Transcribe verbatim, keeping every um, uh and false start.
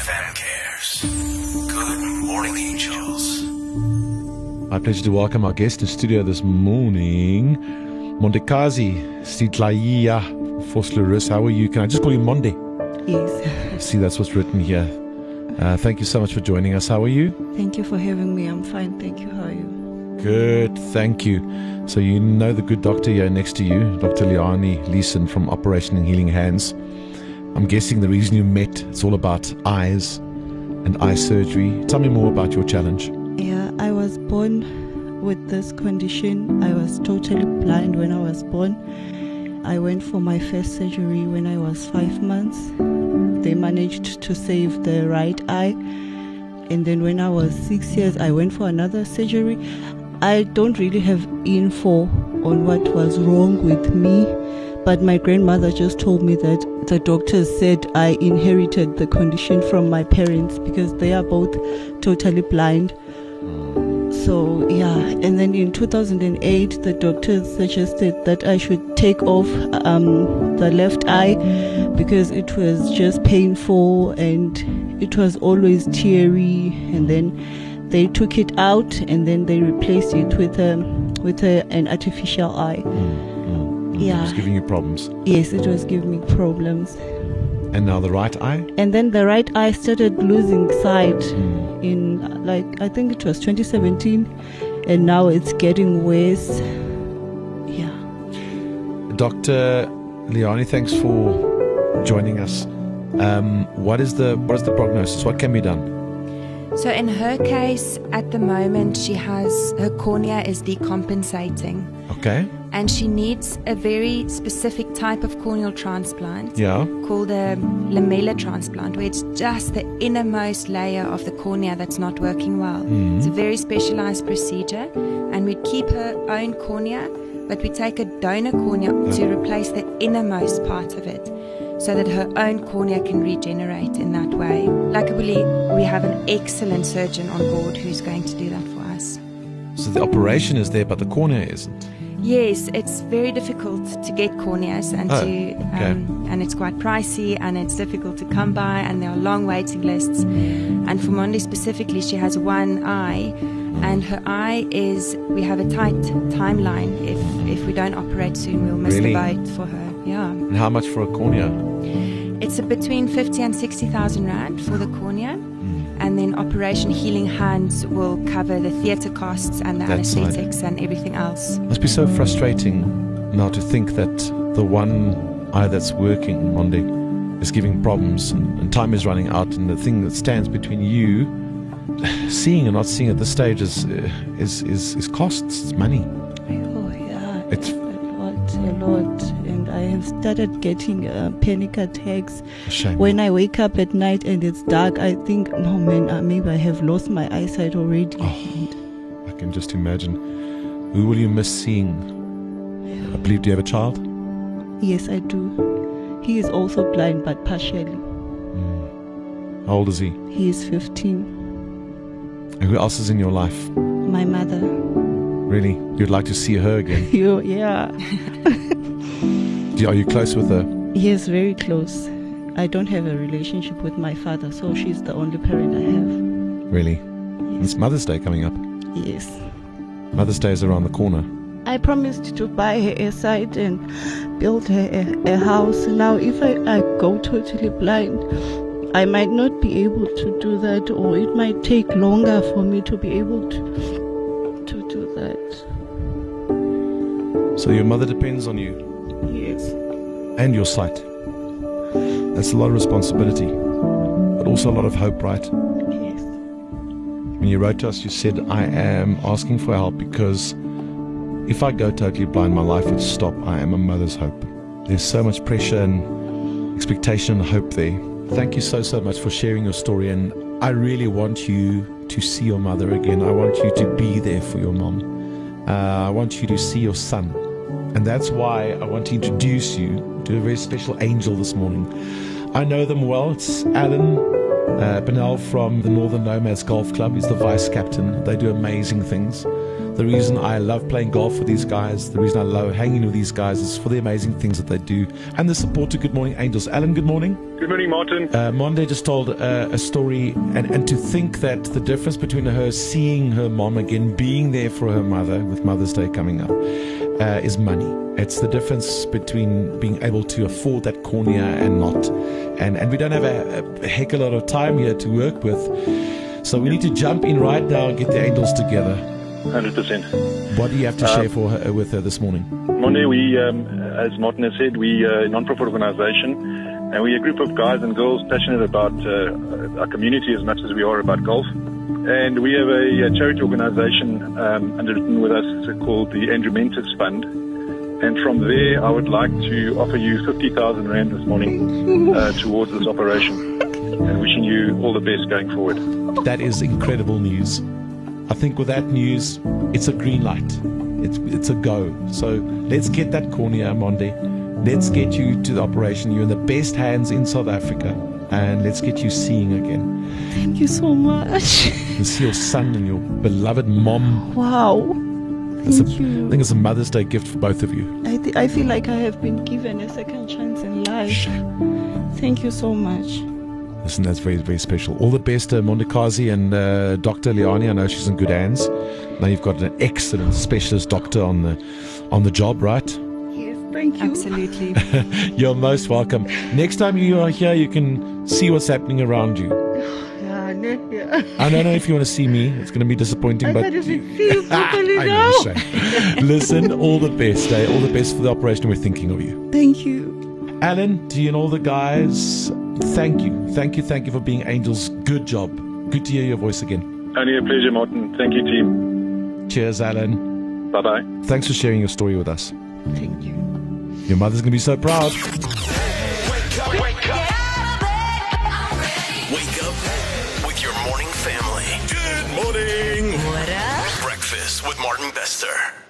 F M cares. Good morning, angels. My pleasure to welcome our guest in studio this morning, Mondekazi Sitlaiya Voslerus. How are you? Can I just call you Monde? Yes. See, that's what's written here. Uh, thank you so much for joining us. How are you? Thank you for having me. I'm fine. Thank you. How are you? Good. Thank you. So you know the good doctor here next to you, Doctor Leonie Leeson from Operation Healing Hands. I'm guessing the reason you met, it's all about eyes and eye surgery. Tell me more about your challenge. Yeah, I was born with this condition. I was totally blind when I was born. I went for my first surgery when I was five months. They managed to save the right eye. And then when I was six years, I went for another surgery. I don't really have info on what was wrong with me, but my grandmother just told me that the doctors said I inherited the condition from my parents because they are both totally blind. So yeah, and then in two thousand eight, the doctors suggested that I should take off um, the left eye because it was just painful and it was always teary. And then they took it out and then they replaced it with a with a, an artificial eye. Mm, mm, Yeah. It was giving you problems. Yes, it was giving me problems. And now the right eye? And then the right eye started losing sight Mm. in, like, I think it was twenty seventeen, and now it's getting worse. Yeah. Doctor Leonie, thanks for joining us. Um, what is the what is the prognosis? What can be done? So in her case, at the moment, she has, her cornea is decompensating. Okay. And she needs a very specific type of corneal transplant Yeah. called a lamellar transplant, where it's just the innermost layer of the cornea that's not working well. Mhm. It's a very specialized procedure, and we keep her own cornea, but we take a donor cornea to replace the innermost part of it, so that her own cornea can regenerate in that way. Luckily, we have an excellent surgeon on board who's going to do that for us. So the operation is there, but the cornea isn't. Yes, it's very difficult to get corneas, and Oh, to okay. um, and it's quite pricey, and it's difficult to come by, and there are long waiting lists. And for Monde specifically, she has one eye, and her eye is, we have a tight timeline. If if we don't operate soon, we'll miss Really? the boat for her. Yeah, And how much for a cornea? it's a between fifty and sixty thousand rand for the cornea. And then Operation Healing Hands will cover the theatre costs and the That side. anesthetics and everything else. Must be so frustrating now to think that the one eye that's working, Monde, is giving problems, and, and time is running out, and the thing that stands between you seeing and not seeing at this stage is uh, is, is is costs, it's money. Oh, yeah. It's- a lot, a lot. And I have started getting uh, panic attacks. A shame. When I wake up at night and it's dark, I think, no man, uh, maybe I have lost my eyesight already. I can just imagine. Who will you miss seeing? I believe, do you have a child? Yes, I do. He is also blind, but partially. How old is he? He is fifteen. And who else is in your life? My mother. Really? You'd like to see her again? You, yeah. Do you- Are you close with her? Yes, very close. I don't have a relationship with my father, so she's the only parent I have. Really? It's Mother's Day coming up. Yes. Mother's Day is around the corner. I promised to buy her a site and build her a, a house. Now, if I, I go totally blind, I might not be able to do that, or it might take longer for me to be able to to do that. So your mother depends on you Yes. and your sight. That's a lot of responsibility, but also a lot of hope, right? Yes. When you wrote to us, you said, I am asking for help because if I go totally blind, my life would stop. I am a mother's hope. There's so much pressure and expectation and hope there. Thank you so, so much for sharing your story. And I really want you to see your mother again. I want you to be there for your mom. Uh, I want you to see your son. And that's why I want to introduce you to a very special angel this morning. I know them well. It's Alan uh, Bennell from the Northern Nomads Golf Club. He's the vice captain. They do amazing things. The reason I love playing golf with these guys, the reason I love hanging with these guys is for the amazing things that they do and the support to Good Morning Angels. Alan, good morning. Good morning, Martin. Uh, Monde just told uh, a story, and, and to think that the difference between her seeing her mom again, being there for her mother with Mother's Day coming up, uh, is money. It's the difference between being able to afford that cornea and not. And, and we don't have a, a heck of a lot of time here to work with. So we need to jump in right now and get the angels together. one hundred percent. What do you have to Uh, share for her, with her this morning? Monday, we, um, as Martin has said, we are a non-profit organization, and we're a group of guys and girls passionate about uh, our community as much as we are about golf. And we have a, a charity organization um, underwritten with us called the Andrew Mentis Fund. And from there, I would like to offer you fifty thousand rand this morning uh, towards this operation, and wishing you all the best going forward. That is incredible news. I think with that news, it's a green light. It's it's a go. So let's get that cornea, Monde. Let's get you to the operation. You're in the best hands in South Africa, and let's get you seeing again. Thank you so much. You see your son and your beloved mom. Wow. It's a, Thank you. I think it's a Mother's Day gift for both of you. I, th- I feel like I have been given a second chance in life. Thank you so much. Listen, that's very, very special. All the best, uh, Mondekazi and uh, Doctor Leani. I know she's in good hands. Now you've got an excellent specialist doctor on the on the job, right? Yes, thank you. Absolutely. You're most welcome. Next time you are here, you can see what's happening around you. Yeah, no, yeah. I don't know if you want to see me. It's going to be disappointing, I but can't even see you properly I now. know, shame. Listen, all the best, eh? All the best for the operation. We're thinking of you. Thank you. Alan, to you and all the guys, thank you. Thank you, thank you for being angels. Good job. Good to hear your voice again. Only a pleasure, Martin. Thank you, team. Cheers, Alan. Bye-bye. Thanks for sharing your story with us. Thank you. Your mother's going to be so proud. Wake up, wake up. Wake up with your morning family. Good morning. What up? Breakfast with Martin Bester.